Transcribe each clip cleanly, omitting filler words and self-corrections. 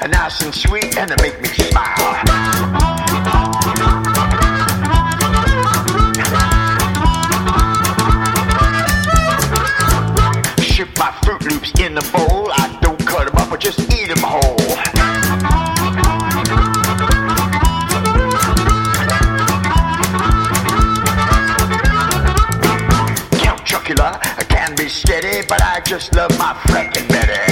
nice and sweet, and they make me smile. Ship my Fruit Loops in the bowl. I don't cut them up, I just eat them whole. Count Chocula, I can be steady, but I just love my Franken Betty.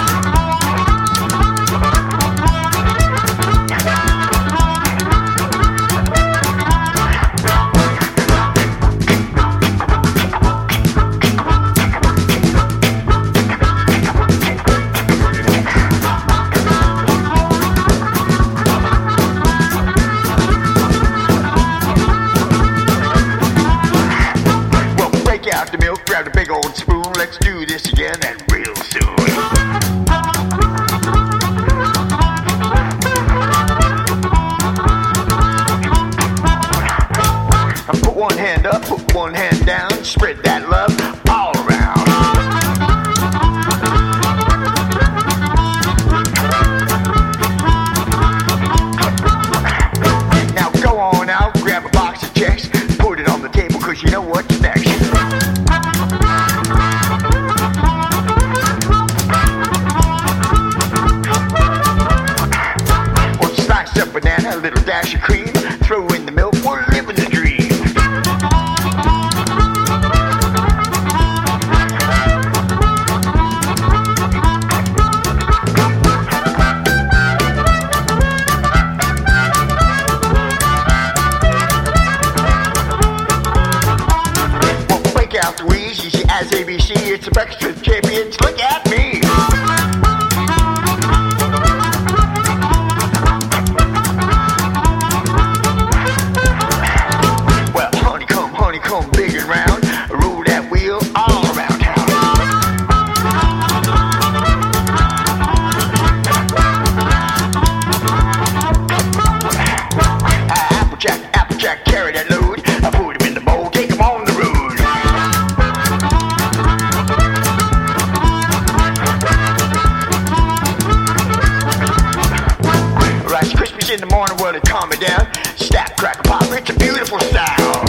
Out the milk, grab the big old spoon. Let's do this again and real soon. Put one hand up, put one hand down, spread that love all around. Now go on out, grab a box of checks, put it on the table, cause you know what's next. Banana, a little dash of cream, throw in the milk, we're living the dream. Well, break out the wheeze, easy as ABC, it's a breakfast with champions, look at me. Honeycomb big and round, roll that wheel all around town. Applejack, carry that load. I put him in the bowl, take him on the road. Rice Krispies in the morning, well, it calm me down. Stack, cracker, pop, it's a beautiful style.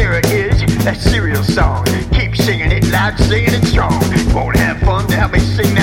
That cereal song, keep singing it loud, singing it strong. Won't have fun to help me sing